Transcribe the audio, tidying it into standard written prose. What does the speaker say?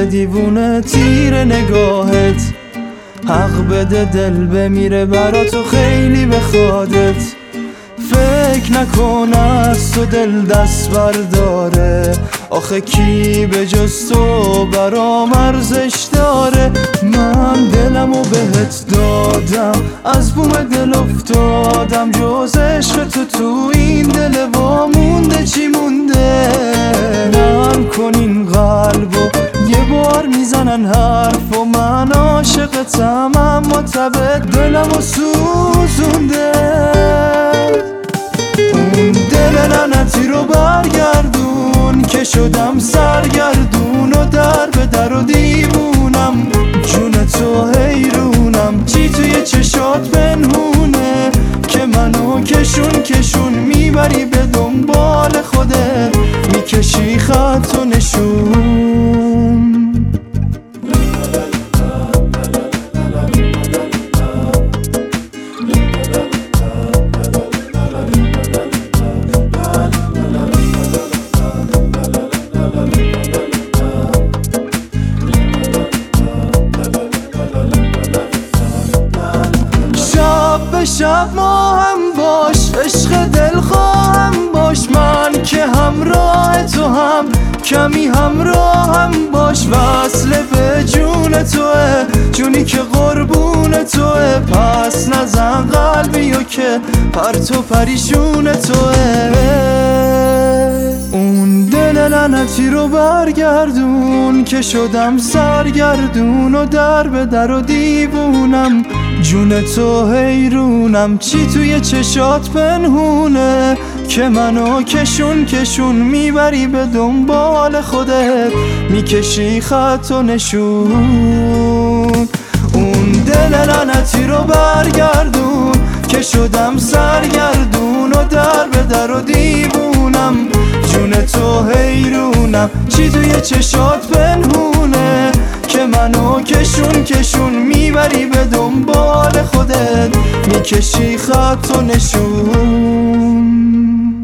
دل دیوونه تیر نگاهت، حق بده دل بمیره برا تو خیلی بخوادت. فکر نکن از تو دل دست برداره، آخه کی به جز تو برام ارزش داره. من دلمو بهت دادم، از بوم دل افتادم، جز عشق تو این دل وامونده چی مونده. نرم کن این قلبو، یه بار میزنن حرف و من عاشقتم، اما تب دلمو سوزونده. اون دل لعنتی رو برگردون که شدم سرگردون و در به در و دیوونم، جون تو حیرونم. چی توی چشات پنهونه که منو کشون کشون میبری به دنبال خودت، میکشی خط و نشون. شب ما هم باش، عشق دل خواهم باش، من که همراه تو هم کمی همراه هم باش. وصل به جون توه، جونی که قربون توه، پس نزن قلبیو که پرتو پریشون توه. اون دل لعنتی رو برگردون که شدم سرگردون و در به در و دیوونم، جون تو حیرونم. چی توی چشات پنهونه که منو کشون کشون میبری به دنبال خودت، میکشی خط و نشون. اون دل لعنتی رو برگردون که شدم سرگردون و در به در و دیوونم، جون تو حیرونم. چی توی چشات پنهونه که منو کشون کشون میبری به دنبال خودت، میکشی خط و نشون.